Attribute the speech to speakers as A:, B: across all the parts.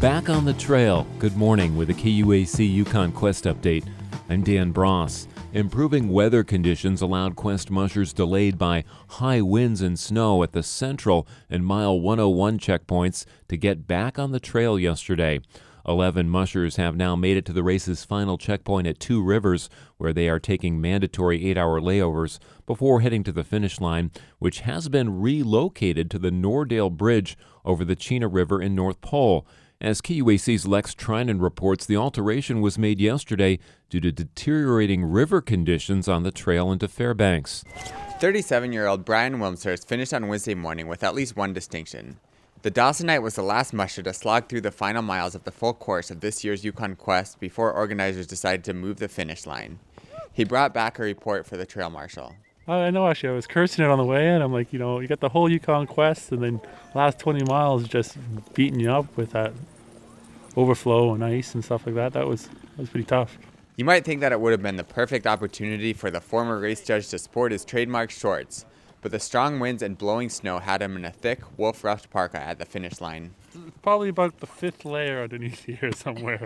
A: Back on the trail. Good morning with the KUAC Yukon Quest update. I'm Dan Bross. Improving weather conditions allowed Quest mushers delayed by high winds and snow at the Central and Mile 101 checkpoints to get back on the trail yesterday. 11 mushers have now made it to the race's final checkpoint at Two Rivers, where they are taking mandatory 8-hour layovers before heading to the finish line, which has been relocated to the Nordale Bridge over the Chena River in North Pole. As KUAC's Lex Trinan reports, the alteration was made yesterday due to deteriorating river conditions on the trail into Fairbanks.
B: 37-year-old Brian Wilmshurst finished on Wednesday morning with at least one distinction. The Dawsonite was the last musher to slog through the final miles of the full course of this year's Yukon Quest before organizers decided to move the finish line. He brought back a report for the trail marshal.
C: I know, actually, I was cursing it on the way in. I'm like, you got the whole Yukon Quest, and then last 20 miles just beating you up with that overflow and ice and stuff like that. That was pretty tough.
B: You might think that it would have been the perfect opportunity for the former race judge to sport his trademark shorts, but the strong winds and blowing snow had him in a thick, wolf-ruffed parka at the finish line.
C: Probably about the fifth layer underneath here somewhere.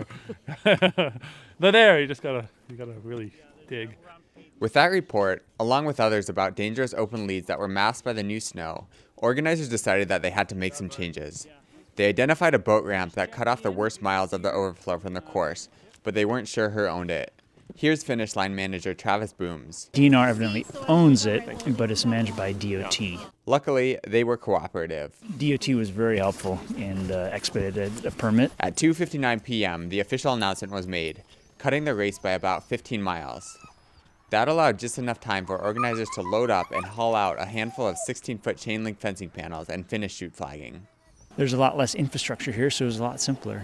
C: But there, you gotta really dig.
B: With that report, along with others about dangerous open leads that were masked by the new snow, organizers decided that they had to make some changes. They identified a boat ramp that cut off the worst miles of the overflow from the course, but they weren't sure who owned it. Here's finish line manager Travis Booms.
D: DNR evidently owns it, but it's managed by DOT.
B: Luckily, they were cooperative.
D: DOT was very helpful and expedited a permit.
B: At 2:59 p.m., the official announcement was made, cutting the race by about 15 miles. That allowed just enough time for organizers to load up and haul out a handful of 16-foot chain link fencing panels and finish chute flagging.
D: There's a lot less infrastructure here, so it was a lot simpler.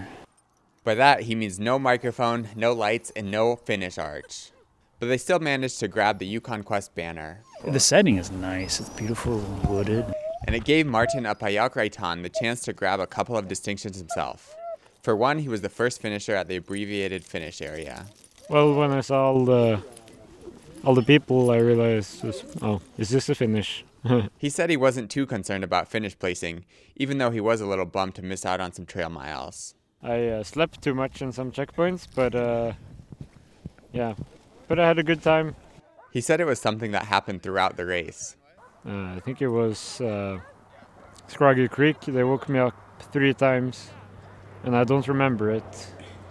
B: By that, he means no microphone, no lights, and no finish arch. But they still managed to grab the Yukon Quest banner.
D: The setting is nice. It's beautiful, wooded.
B: And it gave Martin Apayakraitan the chance to grab a couple of distinctions himself. For one, he was the first finisher at the abbreviated finish area.
E: Well, when I saw all the people, I realized, is this a finish?
B: He said he wasn't too concerned about finish placing, even though he was a little bummed to miss out on some trail miles.
E: I slept too much in some checkpoints, but I had a good time.
B: He said it was something that happened throughout the race.
E: I think it was Scroggy Creek. They woke me up 3 times, and I don't remember it.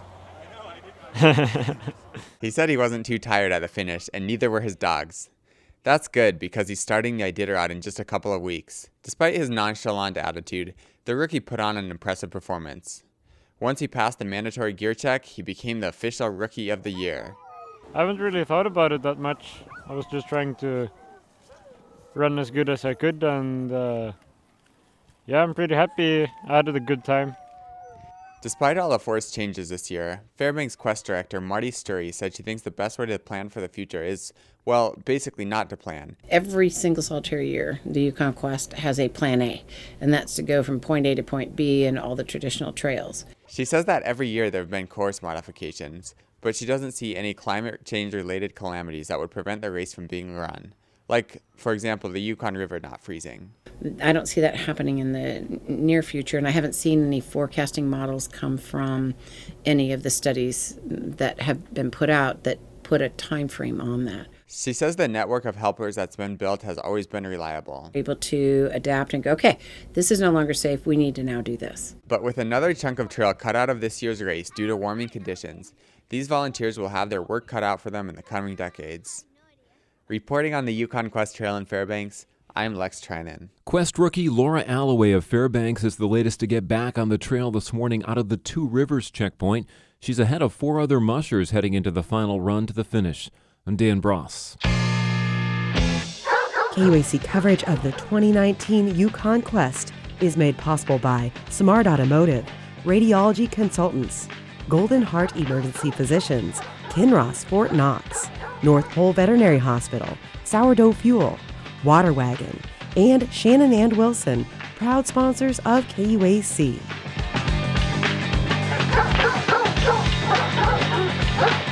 B: He said he wasn't too tired at the finish, and neither were his dogs. That's good, because he's starting the Iditarod in just a couple of weeks. Despite his nonchalant attitude, the rookie put on an impressive performance. Once he passed the mandatory gear check, he became the official Rookie of the Year.
E: I haven't really thought about it that much. I was just trying to run as good as I could, and I'm pretty happy. I had a good time.
B: Despite all the forced changes this year, Fairbanks Quest Director Marty Sturry said she thinks the best way to plan for the future is, well, basically not to plan.
F: Every single solitary year, the Yukon Quest has a plan A, and that's to go from point A to point B and all the traditional trails.
B: She says that every year there have been course modifications, but she doesn't see any climate change-related calamities that would prevent the race from being run. Like, for example, the Yukon River not freezing.
F: I don't see that happening in the near future, and I haven't seen any forecasting models come from any of the studies that have been put out that put a time frame on that.
B: She says the network of helpers that's been built has always been reliable.
F: Able to adapt and go, okay, this is no longer safe, we need to now do this.
B: But with another chunk of trail cut out of this year's race due to warming conditions, these volunteers will have their work cut out for them in the coming decades. Reporting on the Yukon Quest Trail in Fairbanks, I'm Lex Trinan.
A: Quest rookie Laura Alloway of Fairbanks is the latest to get back on the trail this morning out of the Two Rivers checkpoint. She's ahead of 4 other mushers heading into the final run to the finish. I'm Dan Bross.
G: KUAC coverage of the 2019 Yukon Quest is made possible by Smart Automotive, Radiology Consultants, Golden Heart Emergency Physicians, Kinross Fort Knox, North Pole Veterinary Hospital, Sourdough Fuel, Water Wagon, and Shannon and Wilson, proud sponsors of KUAC.